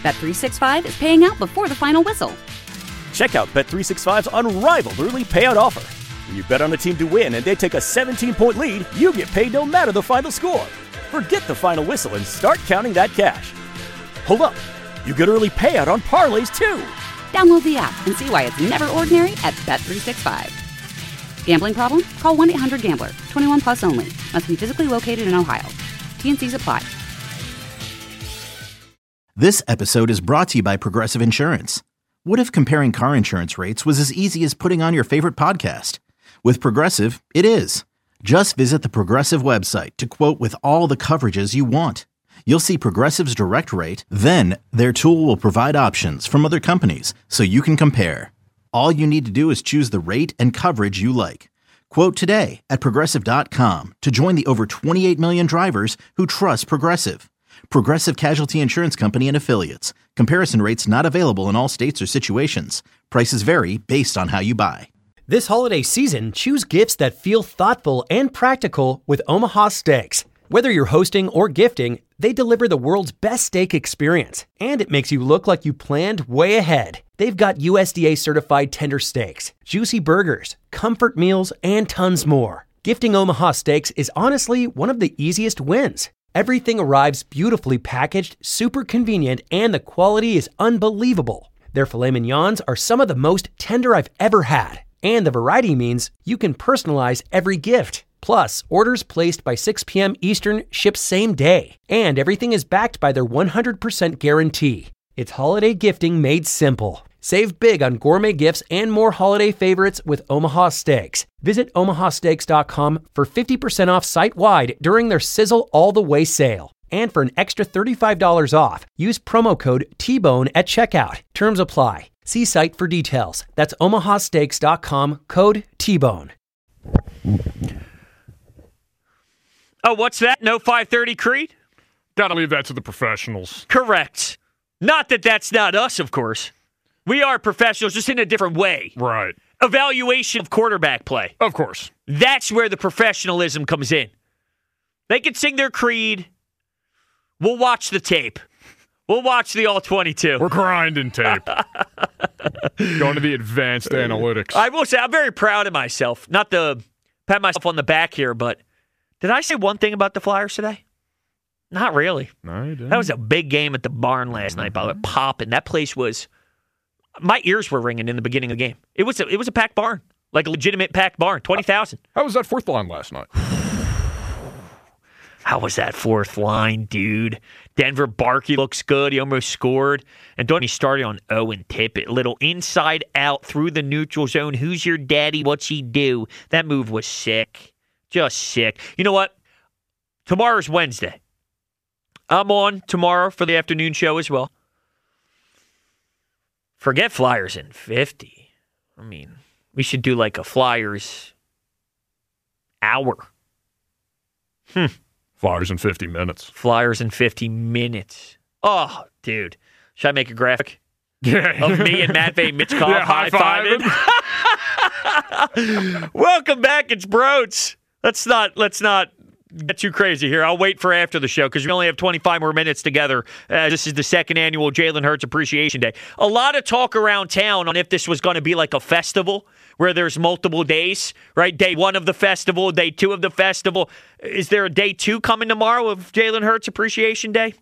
Bet365 is paying out before the final whistle. Check out Bet365's unrivaled early payout offer. When you bet on a team to win and they take a 17-point lead, you get paid no matter the final score. Forget the final whistle and start counting that cash. Hold up. You get early payout on parlays, too. Download the app and see why it's never ordinary at Bet365. Gambling problem? Call 1-800-GAMBLER. 21 plus only. Must be physically located in Ohio. T&Cs apply. This episode is brought to you by Progressive Insurance. What if comparing car insurance rates was as easy as putting on your favorite podcast? With Progressive, it is. Just visit the Progressive website to quote with all the coverages you want. You'll see Progressive's direct rate, then their tool will provide options from other companies so you can compare. All you need to do is choose the rate and coverage you like. Quote today at Progressive.com to join the over 28 million drivers who trust Progressive. Progressive Casualty Insurance Company and Affiliates. Comparison rates not available in all states or situations. Prices vary based on how you buy. This holiday season, choose gifts that feel thoughtful and practical with Omaha Steaks. Whether you're hosting or gifting, they deliver the world's best steak experience, and it makes you look like you planned way ahead. They've got USDA certified tender steaks, juicy burgers, comfort meals, and tons more. Gifting Omaha Steaks is honestly one of the easiest wins. Everything arrives beautifully packaged, super convenient, and the quality is unbelievable. Their filet mignons are some of the most tender I've ever had, and the variety means you can personalize every gift. Plus, orders placed by 6 p.m. Eastern ship same day, and everything is backed by their 100% guarantee. It's holiday gifting made simple. Save big on gourmet gifts and more holiday favorites with Omaha Steaks. Visit omahasteaks.com for 50% off site-wide during their Sizzle All the Way sale. And for an extra $35 off, use promo code TBONE at checkout. Terms apply. See site for details. That's omahasteaks.com, code TBONE. Oh, what's that? No 530 Creed? Gotta leave that to the professionals. Correct. Not that that's not us, of course. We are professionals, just in a different way. Right. Evaluation of quarterback play. Of course. That's where the professionalism comes in. They can sing their creed. We'll watch the tape. We'll watch the All-22. We're grinding tape. Going to the advanced analytics. I will say, I'm very proud of myself. Not to pat myself on the back here, but did I say one thing about the Flyers today? Not really. No, you didn't. That was a big game at the barn last night, by the way. Popping. That place was... My ears were ringing in the beginning of the game. It was a packed barn, like a legitimate packed barn, 20,000. How was that fourth line last night? How was that fourth line, dude? Denver Barkey looks good. He almost scored. And don't he started on Owen Tippett. Little inside out through the neutral zone. Who's your daddy? What's he do? That move was sick. Just sick. You know what? Tomorrow's Wednesday. I'm on tomorrow for the afternoon show as well. Forget Flyers in 50. I mean, we should do like a Flyers hour. Flyers in 50 minutes. Flyers in 50 minutes. Oh, dude. Should I make a graphic? Yeah. Of me and Matt Mitchkov yeah, high-fiving? Welcome back. It's Broads. Let's not get too crazy here. I'll wait for after the show because we only have 25 more minutes together. This is the second annual Jalen Hurts Appreciation Day. A lot of talk around town on if this was going to be like a festival where there's multiple days, right? Day one of the festival, day two of the festival. Is there a day two coming tomorrow of Jalen Hurts Appreciation Day?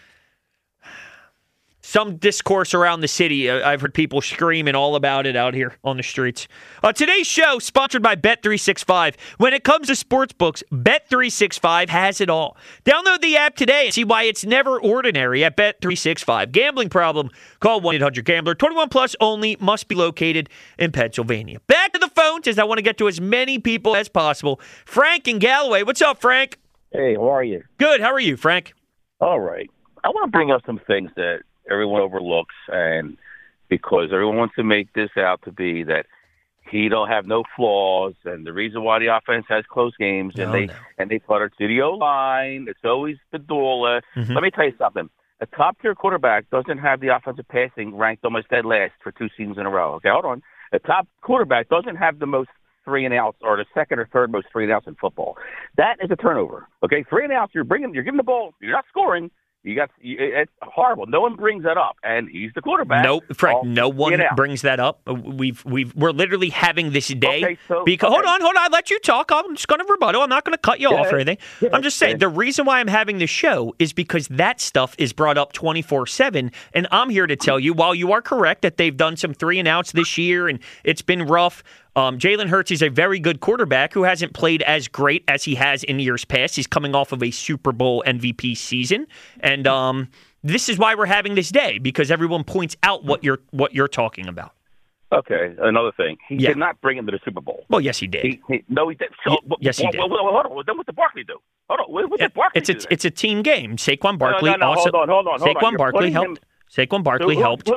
Some discourse around the city. I've heard people screaming all about it out here on the streets. Today's show, sponsored by Bet365. When it comes to sports books, Bet365 has it all. Download the app today and see why it's never ordinary at Bet365. Gambling problem? Call 1-800-GAMBLER. 21 plus only. Must be located in Pennsylvania. Back to the phones as I want to get to as many people as possible. Frank in Galloway. What's up, Frank? Hey, how are you? Good. How are you, Frank? All right. I want to bring up some things that everyone overlooks, and because everyone wants to make this out to be that he don't have no flaws, and the reason why the offense has close games, and they flutter to the O-line, it's always Bedula. Mm-hmm. Let me tell you something. A top-tier quarterback doesn't have the offensive passing ranked almost dead last for 2 seasons in a row. Okay, hold on. A top quarterback doesn't have the most 3-and-outs or the second or third most 3-and-outs in football. That is a turnover. Okay, 3-and-outs, you're giving the ball, you're not scoring. It's horrible. No one brings that up, and he's the quarterback. Nope, Frank. No one brings that up. We're literally having this day. Okay, because hold on. I let you talk. I'm just going to rebuttal. I'm not going to cut you off or anything. I'm just saying the reason why I'm having this show is because that stuff is brought up 24/7, and I'm here to tell you, while you are correct that they've done some 3-and-outs this year and it's been rough. Jalen Hurts is a very good quarterback who hasn't played as great as he has in years past. He's coming off of a Super Bowl MVP season, and this is why we're having this day, because everyone points out what you're talking about. Okay, another thing. He did not bring him to the Super Bowl. Well, yes, he did. No, he did. So, yes, he did. Hold on. Then what did Barkley do? Hold on. What did Barkley do? It's a team game. Saquon Barkley also. Hold on. Saquon Barkley helped. Saquon Barkley helped.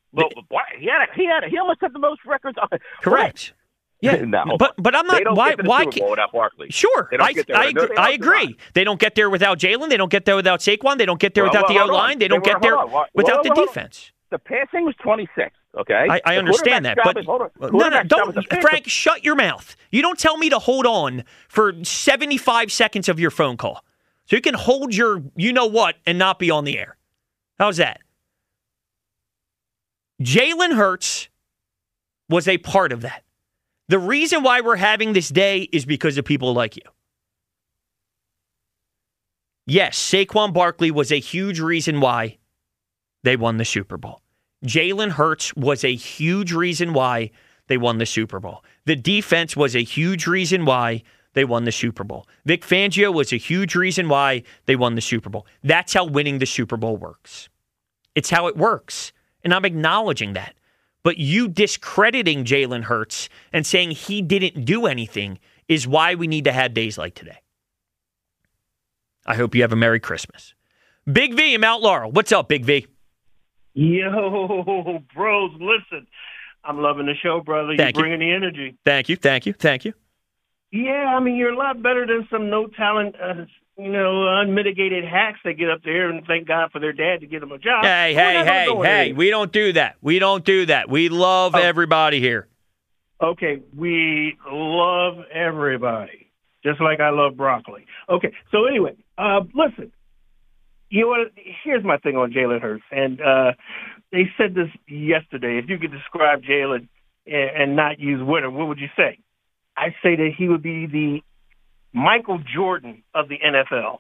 He almost had the most records. Correct. Yeah, no, but I'm not. They don't why? Get to the Super Bowl without Barkley. Sure, I agree. They don't get there without Jalen. They don't get there without Saquon. They don't get there without the O-line. They don't get there without the defense. The passing was 26. Okay, I understand that, but no, don't, Frank, shut your mouth. You don't tell me to hold on for 75 seconds of your phone call, so you can hold your you know what and not be on the air. How's that? Jalen Hurts was a part of that. The reason why we're having this day is because of people like you. Yes, Saquon Barkley was a huge reason why they won the Super Bowl. Jalen Hurts was a huge reason why they won the Super Bowl. The defense was a huge reason why they won the Super Bowl. Vic Fangio was a huge reason why they won the Super Bowl. That's how winning the Super Bowl works. It's how it works, and I'm acknowledging that. But you discrediting Jalen Hurts and saying he didn't do anything is why we need to have days like today. I hope you have a Merry Christmas. Big V in Mount Laurel. What's up, Big V? Yo, bros, listen. I'm loving the show, brother. You're bringing the energy. Thank you. Yeah, I mean, you're a lot better than some no-talent, unmitigated hacks that get up there and thank God for their dad to get them a job. Hey, we don't do that. We love everybody here. Okay, we love everybody, just like I love broccoli. Okay, so anyway, listen, you know what? Here's my thing on Jalen Hurts, and they said this yesterday. If you could describe Jalen and not use winner, what would you say? I say that he would be the Michael Jordan of the NFL.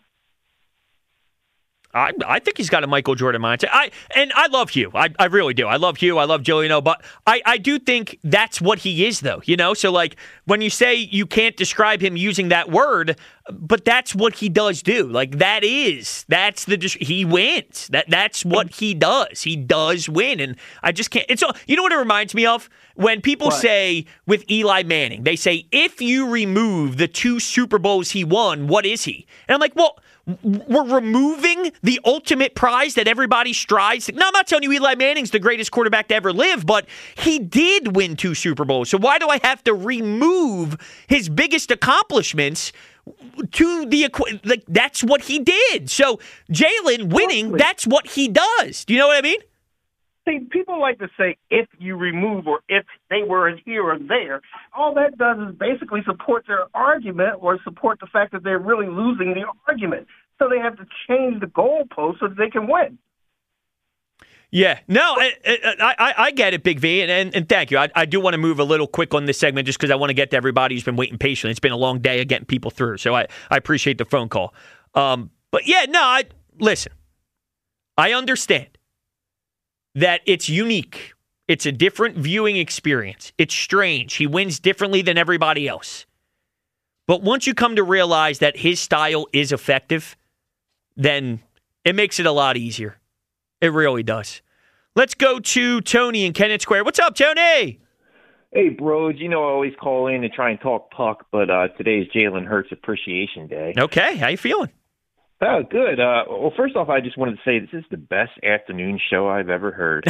I think he's got a Michael Jordan mindset. I love Hugh. I really do. I love Hugh. I love Giuliano. But I do think that's what he is, though. You know, so like when you say you can't describe him using that word, but that's what he does do. Like he wins. That's what he does. He does win, and I just can't. It's you know what it reminds me of when people say with Eli Manning, they say if you remove the 2 Super Bowls he won, what is he? And I'm like, well. We're removing the ultimate prize that everybody strives to. Now, I'm not telling you Eli Manning's the greatest quarterback to ever live, but he did win 2 Super Bowls. So why do I have to remove his biggest accomplishments to the that's what he did. So Jalen winning, that's what he does. Do you know what I mean? See, people like to say if you remove or if they were here or there. All that does is basically support their argument or support the fact that they're really losing the argument. So they have to change the goalpost so that they can win. Yeah, no, I get it, Big V, and thank you. I do want to move a little quick on this segment just because I want to get to everybody who's been waiting patiently. It's been a long day of getting people through, so I appreciate the phone call. But yeah, no, listen, I understand that it's unique. It's a different viewing experience. It's strange. He wins differently than everybody else. But once you come to realize that his style is effective, then it makes it a lot easier. It really does. Let's go to Tony in Kennett Square. What's up, Tony? Hey, bros. You know I always call in and try and talk puck, but today's Jalen Hurts Appreciation Day. Okay. How you feeling? Oh, good. Well, first off, I just wanted to say this is the best afternoon show I've ever heard.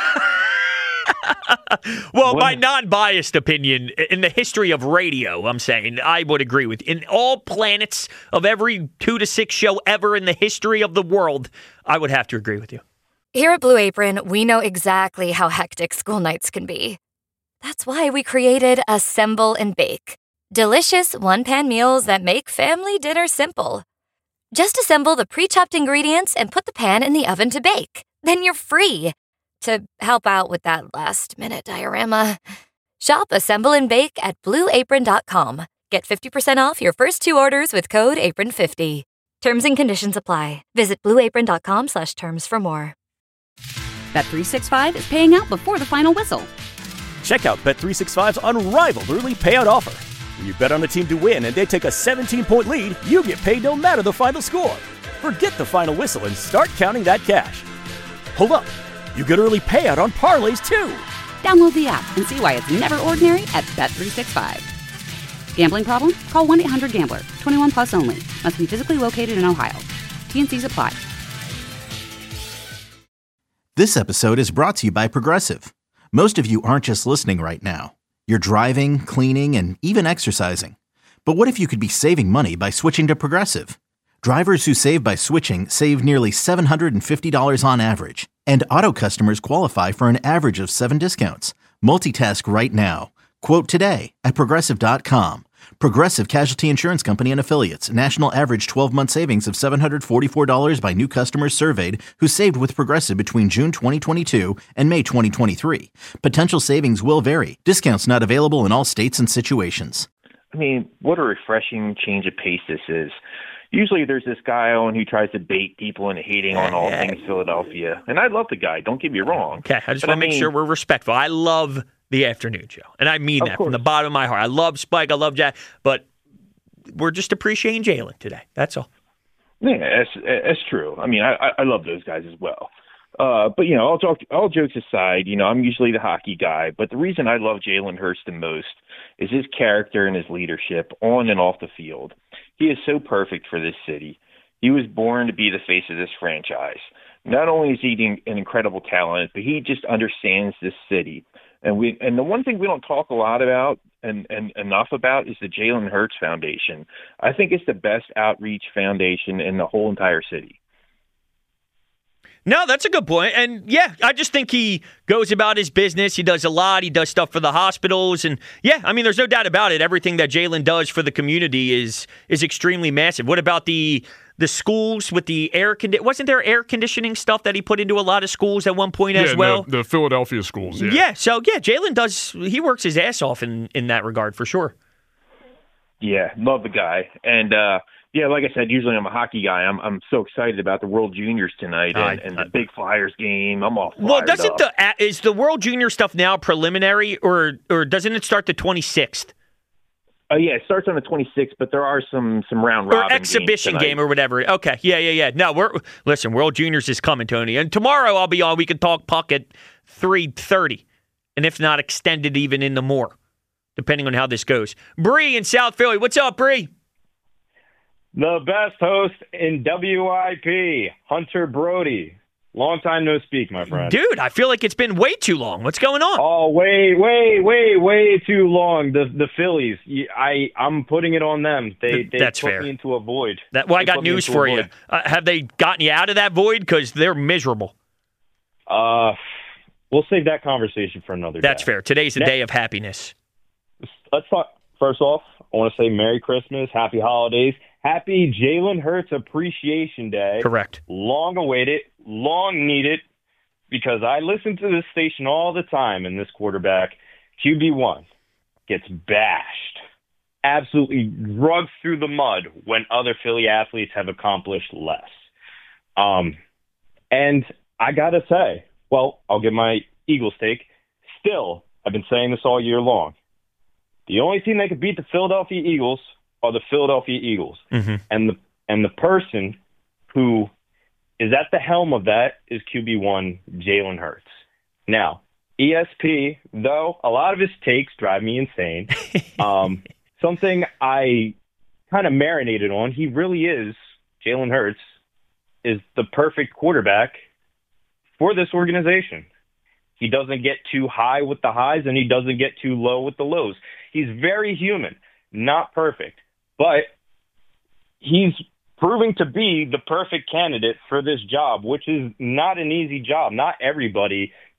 Well, my non-biased opinion, in the history of radio, I'm saying, I would agree with you. In all planets of every 2 to 6 show ever in the history of the world, I would have to agree with you. Here at Blue Apron, we know exactly how hectic school nights can be. That's why we created Assemble and Bake. Delicious one-pan meals that make family dinner simple. Just assemble the pre-chopped ingredients and put the pan in the oven to bake. Then you're free to help out with that last-minute diorama. Shop, assemble, and bake at BlueApron.com. Get 50% off your first 2 orders with code APRON50. Terms and conditions apply. Visit BlueApron.com/terms for more. Bet365 is paying out before the final whistle. Check out Bet365's unrivaled early payout offer. When you bet on a team to win and they take a 17-point lead, you get paid no matter the final score. Forget the final whistle and start counting that cash. Hold up. You get early payout on parlays, too. Download the app and see why it's never ordinary at Bet365. Gambling problem? Call 1-800-GAMBLER. 21 plus only. Must be physically located in Ohio. T&Cs apply. This episode is brought to you by Progressive. Most of you aren't just listening right now. You're driving, cleaning, and even exercising. But what if you could be saving money by switching to Progressive? Drivers who save by switching save nearly $750 on average. And auto customers qualify for an average of 7 discounts. Multitask right now. Quote today at Progressive.com. Progressive Casualty Insurance Company and Affiliates. National average 12-month savings of $744 by new customers surveyed who saved with Progressive between June 2022 and May 2023. Potential savings will vary. Discounts not available in all states and situations. I mean, what a refreshing change of pace this is. Usually there's this guy on who tries to bait people into hating on all things Philadelphia. And I love the guy, don't get me wrong. Okay, I just want to make sure we're respectful. I love the afternoon show, and I mean that from the bottom of my heart. I love Spike, I love Jack, but we're just appreciating Jalen today. That's all. Yeah, that's true. I mean, I love those guys as well. But, you know, all jokes aside, you know, I'm usually the hockey guy, but the reason I love Jalen Hurts the most is his character and his leadership on and off the field. He is so perfect for this city. He was born to be the face of this franchise. Not only is he an incredible talent, but he just understands this city. And the one thing we don't talk a lot about and enough about is the Jalen Hurts Foundation. I think it's the best outreach foundation in the whole entire city. No, that's a good point. And yeah, I just think he goes about his business. He does a lot. He does stuff for the hospitals. And yeah, I mean, there's no doubt about it. Everything that Jalen does for the community is extremely massive. What about the schools with the air conditioning? Wasn't there air conditioning stuff that he put into a lot of schools at one point as well? The Philadelphia schools, yeah. Yeah, so yeah, Jalen he works his ass off in that regard for sure. Yeah, love the guy. And yeah, like I said, usually I'm a hockey guy. I'm so excited about the World Juniors tonight and the big Flyers game. I'm all fired up. Is the World Junior stuff now preliminary, or doesn't it start the 26th? Yeah, it starts on the 26th, but there are some round robin or exhibition game or whatever. Okay, yeah. No, World Juniors is coming, Tony, and tomorrow I'll be on. We can talk puck at 3:30, and if not, extended even into more, depending on how this goes. Bree in South Philly, what's up, Bree? The best host in WIP, Hunter Brody. Long time no speak, my friend. Dude, I feel like it's been way too long. What's going on? Oh, way too long. The Phillies. I'm putting it on them. They That's put fair. me into a void. I got news for you. Have they gotten you out of that void? Because they're miserable. We'll save that conversation for another day. That's fair. Today's the day of happiness. Let's talk. First off, I want to say Merry Christmas, Happy Holidays, Happy Jalen Hurts Appreciation Day. Correct. Long awaited, long needed, because I listen to this station all the time, and this quarterback, QB1, gets bashed, absolutely drugged through the mud when other Philly athletes have accomplished less. And I got to say, well, I'll give my Eagles take. Still, I've been saying this all year long. The only team that could beat the Philadelphia Eagles are the Philadelphia Eagles. Mm-hmm. And the person who is at the helm of that is QB1, Jalen Hurts. Now, ESP, though, a lot of his takes drive me insane. Something I kind of marinated on, he really is, Jalen Hurts, is the perfect quarterback for this organization. He doesn't get too high with the highs, and he doesn't get too low with the lows. He's very human, not perfect, but he's proving to be the perfect candidate for this job, which is not an easy job. Not everybody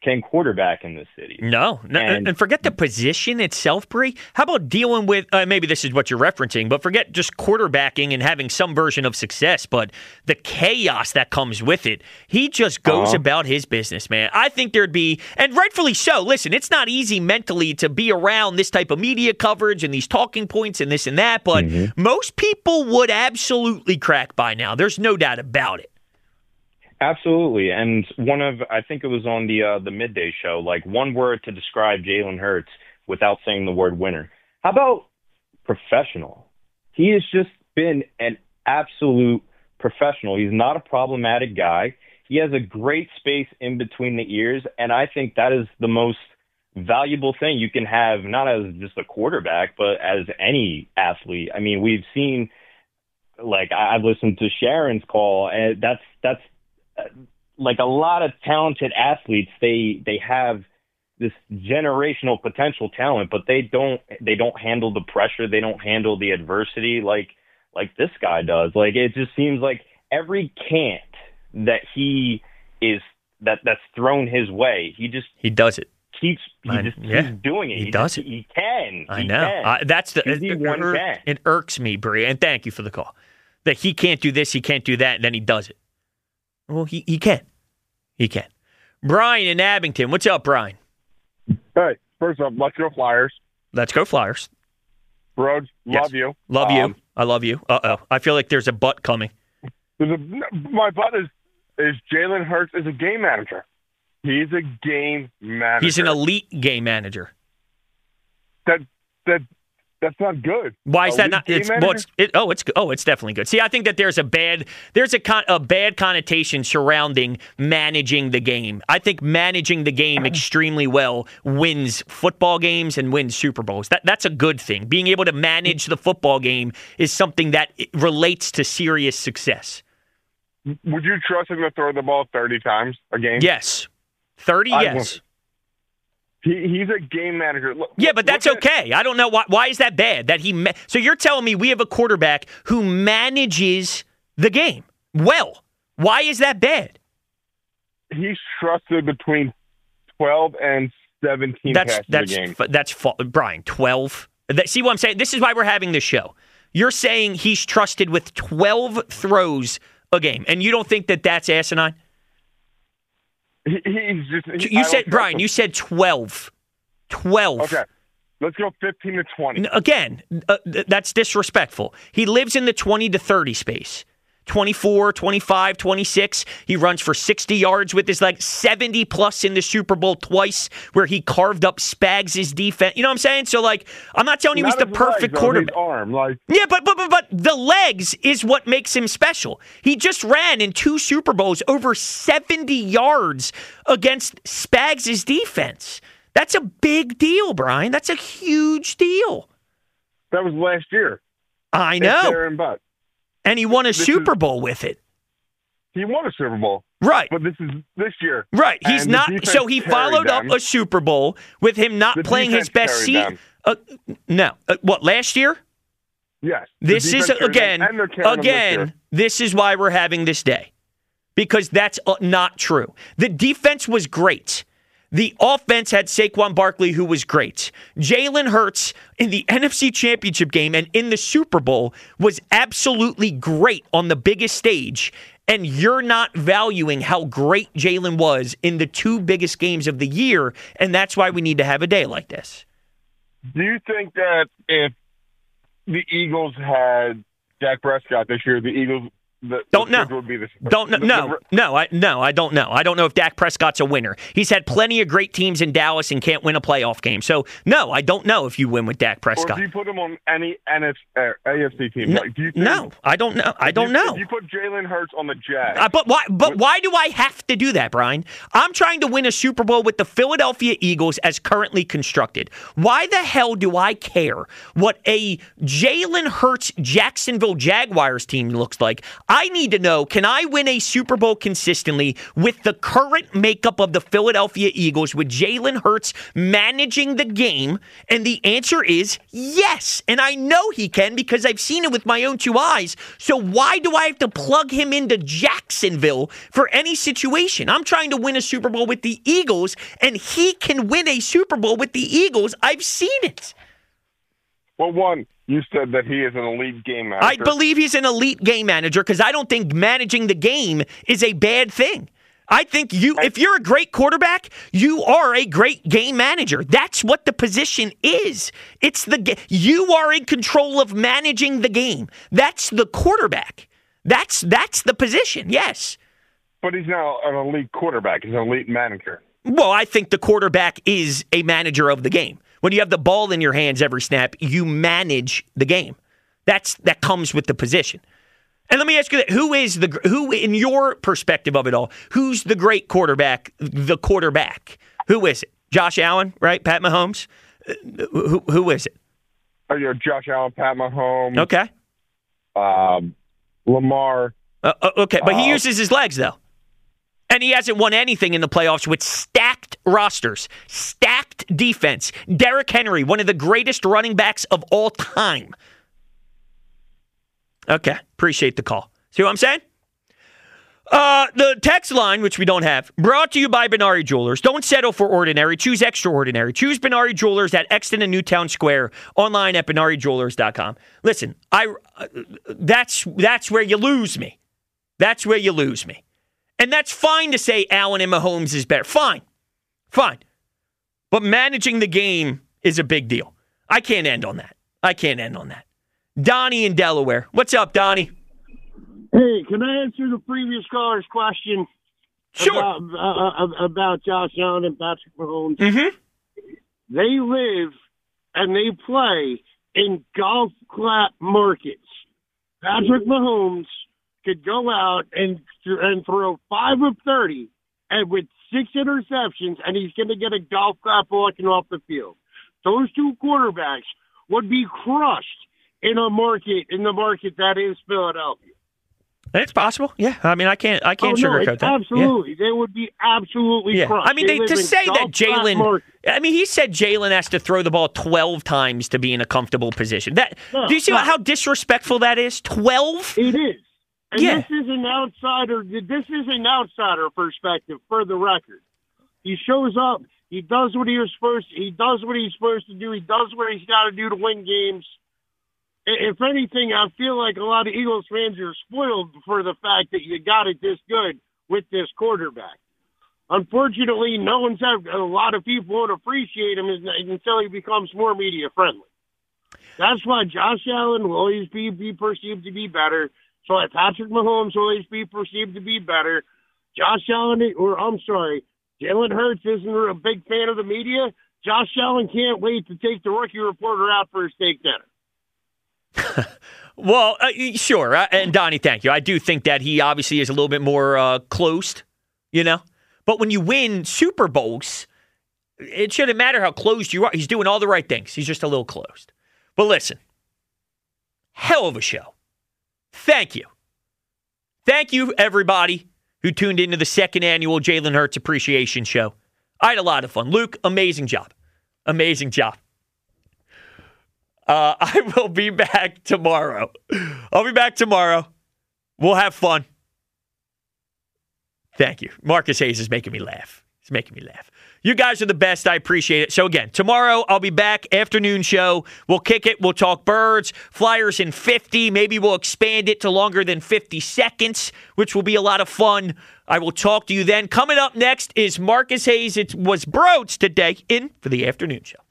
can quarterback in this city. No. And forget the position itself, Bree. How about dealing with, maybe this is what you're referencing, but forget just quarterbacking and having some version of success, but the chaos that comes with it. He just goes about his business, man. I think there'd be, and rightfully so, listen, it's not easy mentally to be around this type of media coverage and these talking points and this and that, but most people would absolutely crack by now. There's no doubt about it. Absolutely. And I think it was on the midday show, like one word to describe Jalen Hurts without saying the word winner. How about professional? He has just been an absolute professional. He's not a problematic guy. He has a great space in between the ears, and I think that is the most valuable thing you can have, not as just a quarterback, but as any athlete. I mean, we've seen, like, I've listened to Sharon's call, and that's like a lot of talented athletes, they have this generational potential talent, but they don't handle the pressure, they don't handle the adversity like this guy does. Like, it just seems like every cant that that's thrown his way, he does it. Keeps doing it. He does it. He can. I know. That's it irks me, Bree, and thank you for the call. That he can't do this, he can't do that, and then he does it. Well, he can. He can. Brian in Abington. What's up, Brian? Hey, first off, let's go Flyers. Let's go Flyers. Rhodes, love you. Love you. I love you. Uh-oh. I feel like there's a butt coming. My butt is Jalen Hurts is a game manager. He's a game manager. He's an elite game manager. That's not good. Why is that not? It's definitely good. See, I think that there's a bad connotation surrounding managing the game. I think managing the game extremely well wins football games and wins Super Bowls. That's a good thing. Being able to manage the football game is something that relates to serious success. Would you trust him to throw the ball 30 times a game? Yes. 30, yes. He's a game manager. But that's okay. I don't know why is that bad. So you're telling me we have a quarterback who manages the game well. Why is that bad? He's trusted between 12 and 17 passes a game. Brian, 12. See what I'm saying? This is why we're having this show. You're saying he's trusted with 12 throws a game, and you don't think that that's asinine? You said 12. 12. Okay. Let's go 15 to 20. Again, that's disrespectful. He lives in the 20 to 30 space. 24, 25, 26. He runs for 60 yards with his 70 plus in the Super Bowl twice where he carved up Spags' defense. You know what I'm saying? So, I'm not telling you he's the perfect quarterback. Yeah, but the legs is what makes him special. He just ran in 2 Super Bowls over 70 yards against Spags' defense. That's a big deal, Brian. That's a huge deal. That was last year. I know. And he won a Super Bowl with it. He won a Super Bowl. Right. But this is this year. Right. He's not. So he followed up a Super Bowl with him not playing his best season. No. What, last year? Yes. This is, again, this is why we're having this day. Because that's not true. The defense was great. The offense had Saquon Barkley, who was great. Jalen Hurts in the NFC Championship game and in the Super Bowl was absolutely great on the biggest stage. And you're not valuing how great Jalen was in the 2 biggest games of the year, and that's why we need to have a day like this. Do you think that if the Eagles had Dak Prescott this year, the Eagles... I don't know. I don't know. I don't know if Dak Prescott's a winner. He's had plenty of great teams in Dallas and can't win a playoff game. So, no, I don't know if you win with Dak Prescott. Or do you put him on any AFC team? No, I don't know. I don't know. If you put Jalen Hurts on the Jags. But why do I have to do that, Brian? I'm trying to win a Super Bowl with the Philadelphia Eagles as currently constructed. Why the hell do I care what a Jalen Hurts Jacksonville Jaguars team looks like? I need to know, can I win a Super Bowl consistently with the current makeup of the Philadelphia Eagles with Jalen Hurts managing the game? And the answer is yes. And I know he can because I've seen it with my own two eyes. So why do I have to plug him into Jacksonville for any situation? I'm trying to win a Super Bowl with the Eagles, and he can win a Super Bowl with the Eagles. I've seen it. Well, one, you said that he is an elite game manager. I believe he's an elite game manager because I don't think managing the game is a bad thing. I think if you're a great quarterback, you are a great game manager. That's what the position is. It's you are in control of managing the game. That's the quarterback. That's the position, yes. But he's not an elite quarterback. He's an elite manager. Well, I think the quarterback is a manager of the game. When you have the ball in your hands every snap, you manage the game. That comes with the position. And let me ask you that: who, in your perspective of it all, who's the great quarterback? The quarterback. Who is it? Josh Allen, right? Pat Mahomes. Who is it? Josh Allen, Pat Mahomes. Okay. Lamar. Okay, but he uses his legs though. And he hasn't won anything in the playoffs with stacked rosters, stacked defense. Derrick Henry, one of the greatest running backs of all time. Okay, appreciate the call. See what I'm saying? The text line, which we don't have, brought to you by Benari Jewelers. Don't settle for ordinary. Choose extraordinary. Choose Benari Jewelers at Exton and Newtown Square. Online at BenariJewelers.com. Listen, that's where you lose me. That's where you lose me. And that's fine to say Allen and Mahomes is better. Fine. But managing the game is a big deal. I can't end on that. Donnie in Delaware. What's up, Donnie? Hey, can I answer the previous caller's question? Sure. About Josh Allen and Patrick Mahomes? Mm-hmm. They live and they play in golf clap markets. Patrick Mahomes could go out and throw 5 of 30 and with 6 interceptions, and he's going to get a golf clap walking off the field. Those two quarterbacks would be crushed in the market that is Philadelphia. It's possible. Yeah. I mean, I can't sugarcoat that. Absolutely. Yeah. They would be absolutely crushed. I mean, to say that Jalen, he said Jalen has to throw the ball 12 times to be in a comfortable position. Do you see how disrespectful that is? 12? It is. And this is an outsider perspective for the record. He shows up, he does what he's supposed to do, he does what he's got to do to win games. If anything, I feel like a lot of Eagles fans are spoiled for the fact that you got it this good with this quarterback. Unfortunately, a lot of people won't appreciate him until he becomes more media friendly. That's why Josh Allen will always be perceived to be better. So Patrick Mahomes will always be perceived to be better. Jalen Hurts isn't a big fan of the media. Josh Allen can't wait to take the rookie reporter out for a steak dinner. Well, sure. And Donnie, thank you. I do think that he obviously is a little bit more closed, But when you win Super Bowls, it shouldn't matter how closed you are. He's doing all the right things. He's just a little closed. But listen, hell of a show. Thank you. Thank you, everybody who tuned into the second annual Jalen Hurts Appreciation Show. I had a lot of fun. Luke, amazing job. Amazing job. I will be back tomorrow. We'll have fun. Thank you. Marcus Hayes is making me laugh. He's making me laugh. You guys are the best. I appreciate it. So again, tomorrow I'll be back. Afternoon show. We'll kick it. We'll talk Birds. Flyers in 50. Maybe we'll expand it to longer than 50 seconds, which will be a lot of fun. I will talk to you then. Coming up next is Marcus Hayes. It was Broads today in for the afternoon show.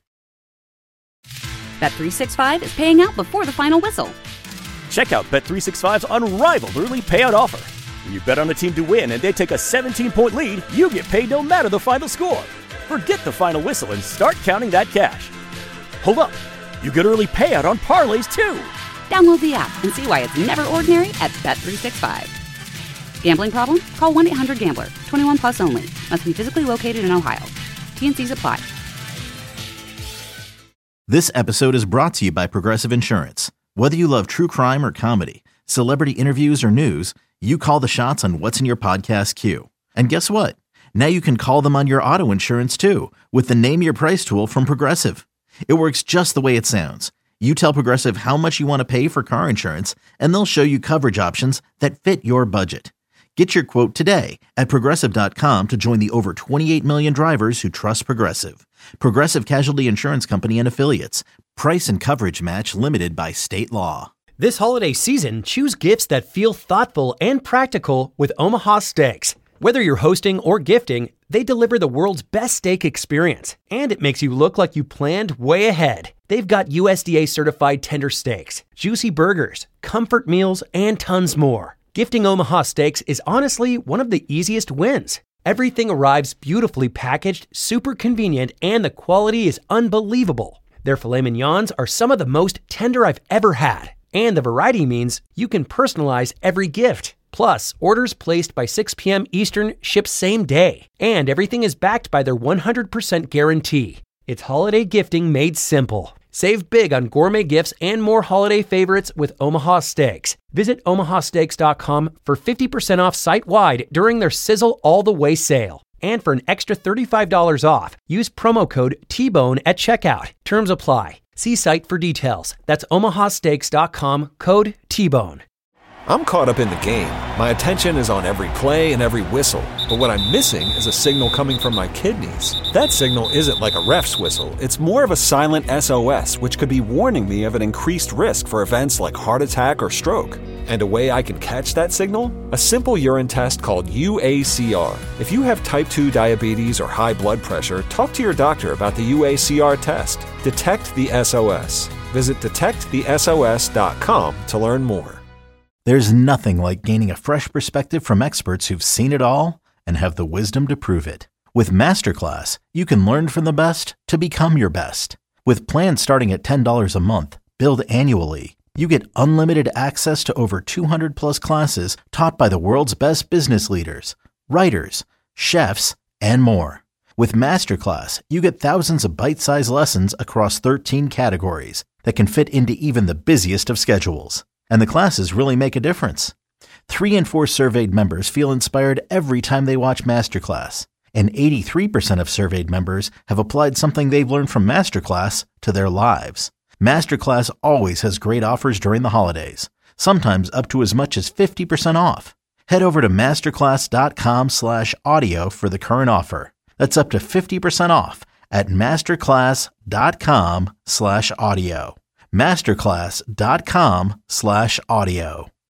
Bet365 is paying out before the final whistle. Check out Bet365's unrivaled early payout offer. When you bet on a team to win and they take a 17-point lead, you get paid no matter the final score. Forget the final whistle and start counting that cash. Hold up. You get early payout on parlays, too. Download the app and see why it's never ordinary at Bet365. Gambling problem? Call 1-800-GAMBLER. 21 plus only. Must be physically located in Ohio. T&Cs apply. This episode is brought to you by Progressive Insurance. Whether you love true crime or comedy, Celebrity interviews or news, you call the shots on what's in your podcast queue. And guess what? Now you can call them on your auto insurance too with the Name Your Price tool from Progressive. It works just the way it sounds. You tell Progressive how much you want to pay for car insurance, and they'll show you coverage options that fit your budget. Get your quote today at Progressive.com to join the over 28 million drivers who trust Progressive. Progressive Casualty Insurance Company and Affiliates. Price and coverage match limited by state law. This holiday season, choose gifts that feel thoughtful and practical with Omaha Steaks. Whether you're hosting or gifting, they deliver the world's best steak experience, and it makes you look like you planned way ahead. They've got USDA certified tender steaks, juicy burgers, comfort meals, and tons more. Gifting Omaha Steaks is honestly one of the easiest wins. Everything arrives beautifully packaged, super convenient, and the quality is unbelievable. Their filet mignons are some of the most tender I've ever had, and the variety means you can personalize every gift. Plus, orders placed by 6 p.m. Eastern ship same day, and everything is backed by their 100% guarantee. It's holiday gifting made simple. Save big on gourmet gifts and more holiday favorites with Omaha Steaks. Visit omahasteaks.com for 50% off site-wide during their Sizzle All the Way sale. And for an extra $35 off, use promo code T-Bone at checkout. Terms apply. See site for details. That's omahasteaks.com, code T-Bone. I'm caught up in the game. My attention is on every play and every whistle. But what I'm missing is a signal coming from my kidneys. That signal isn't like a ref's whistle. It's more of a silent SOS, which could be warning me of an increased risk for events like heart attack or stroke. And a way I can catch that signal? A simple urine test called UACR. If you have type 2 diabetes or high blood pressure, talk to your doctor about the UACR test. Detect the SOS. Visit detectthesos.com to learn more. There's nothing like gaining a fresh perspective from experts who've seen it all and have the wisdom to prove it. With Masterclass, you can learn from the best to become your best. With plans starting at $10 a month, billed annually, you get unlimited access to over 200 plus classes taught by the world's best business leaders, writers, chefs, and more. With Masterclass, you get thousands of bite-sized lessons across 13 categories that can fit into even the busiest of schedules. And the classes really make a difference. 3 in 4 surveyed members feel inspired every time they watch Masterclass. And 83% of surveyed members have applied something they've learned from Masterclass to their lives. Masterclass always has great offers during the holidays, sometimes up to as much as 50% off. Head over to masterclass.com/audio for the current offer. That's up to 50% off at masterclass.com/audio. masterclass.com/audio.